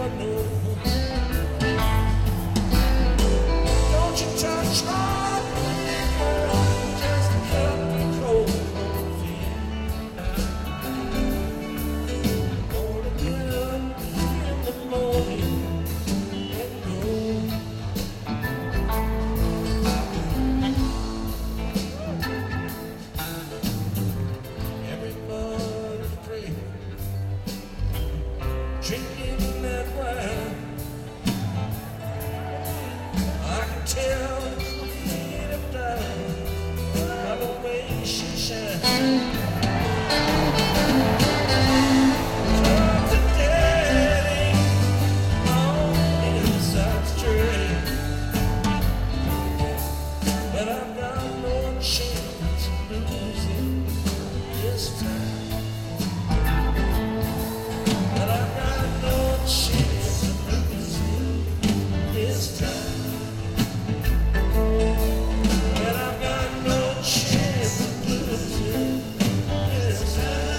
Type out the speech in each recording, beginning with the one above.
never know. Don't you touch my girl, just cut me cold. Gonna get up in the morning and go. Everybody's praying, drinking that wine. I can tell the queen of diamonds by the way she shines. Talk to daddy on the inside straight, but I've got no chance of losing this time. But I've got no chance of losing this time. But I've got no chance of losing this time.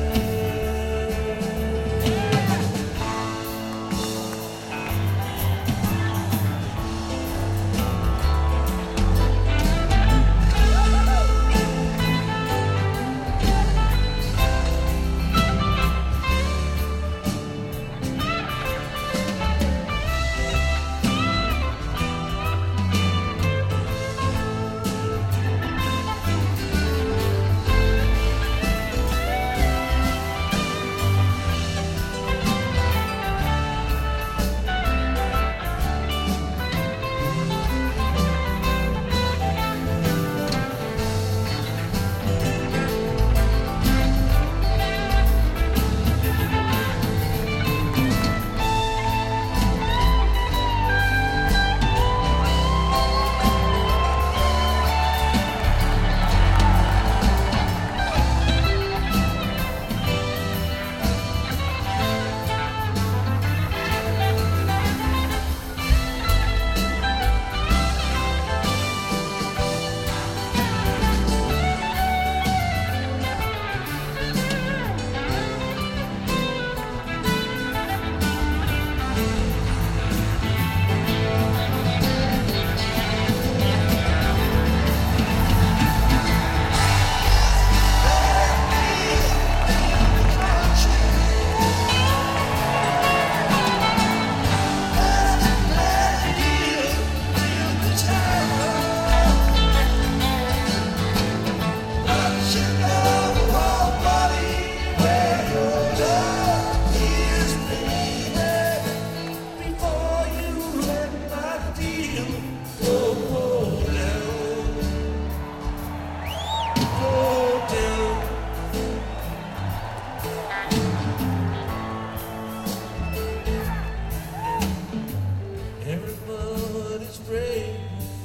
Everybody's praying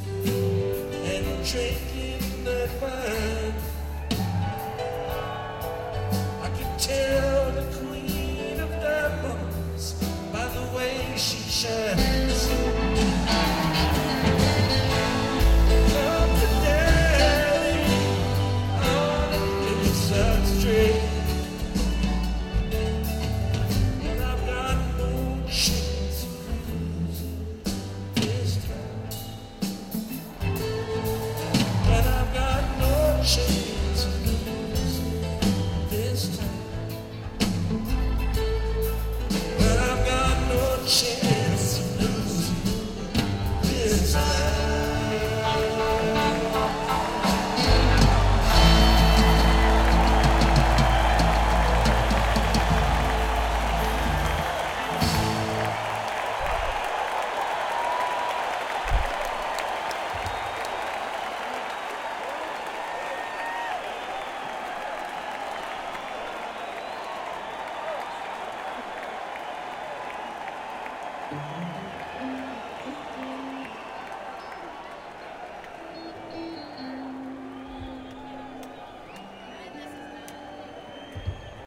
and drinking that wine. I can tell the queen of diamonds by the way she shines. Come to daddy on the inside straight, and I've got no chance of losing this time. But I've got no chance of losing this time. But I've got no chance of losing this time. Thank you.